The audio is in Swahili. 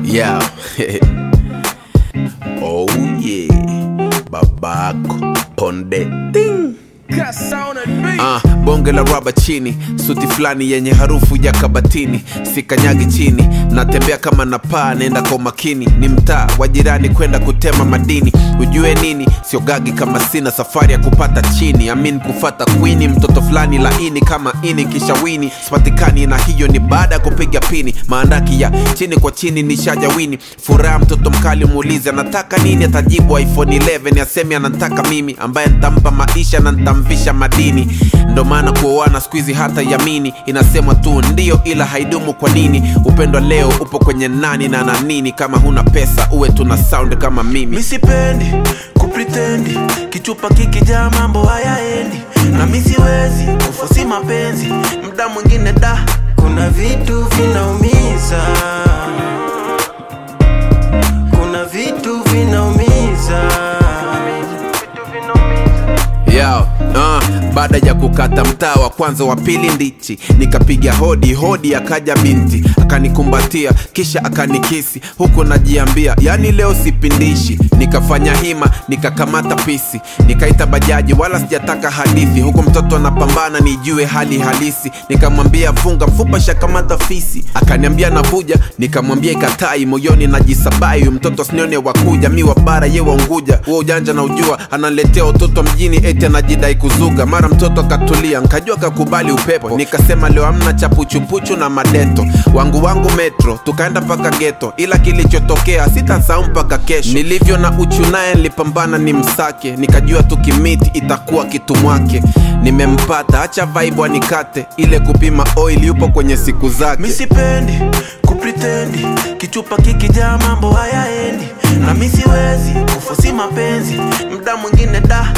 Yeah. Oh yeah. Babako Ponde Ting. Bonge la raba chini, suti flani yenye harufu ya kabatini. Sikanyagi chini, natembea kama napaa, nenda kwa makini. Ni mtaa wa jirani kwenda kutema madini. Ujue nini, sio gagi kama sina safari ya kupata chini. Amin kufata queeni, mtoto flani laini kama ini kisha wini. Sipatikani na hiyo ni baada kupiga pini. Maandaki ya chini kwa chini ni shaja wini. Furaha mtoto mkali muulize anataka nini, atajibu iPhone 11 asemi anataka mimi, ambaye nitampa maisha na nitamvisha madini. Ndo maana kuoana squeezy hata yamini. Inasemwa tu ndio ila haidumu kwa nini. Upendo leo upo kwenye nani na nanini. Kama huna pesa uwe tuna sound kama mimi. Misipendi kupretendi, kichupa kikijaa mambo hayaendi. Na misiwezi kufosi mapenzi, mda mwingine da. Kuna vitu vinaumiza, kuna vitu vinaumiza. Yo, baada ya kukata mtaa wa kwanza wa pili ndichi, nikapiga hodi akaja binti, akanikumbatia kisha akanikisi. Huku najiambia yani leo sipindishi. Nikafanya hima, nikakamata pisi, nikaita bajaji wala sijataka hadithi. Huku mtoto anapambana nijue hali halisi. Nikamwambia funga mfupa shakamata fisi. Akaniambia navuja, nikamwambia ikatai. Moyoni najisabai, mtoto sinione wakuja. Mi wabara ye waunguja, uo ujanja na ujua. Analetea utoto mjini eti anajidai kuzuga. Mara mtoto katulia, nkajua kakubali upepo. Nikasema leo amna chapuchupuchu na madeto. Wangu metro, tukaenda paka ghetto. Ila kilichotokea sitasahau mpaka kesho. Nilivyo na uchunaye nilipambana ni msake. Nikajua tukimiti itakuwa kitu mwake. Nimempata, acha vibe wanikate. Ile kupima oil yupo kwenye siku zake. Misipendi kupretendi, kichupa kikijaa mambo hayaendi. Na misiwezi kufosi mapenzi, mda mwingine da.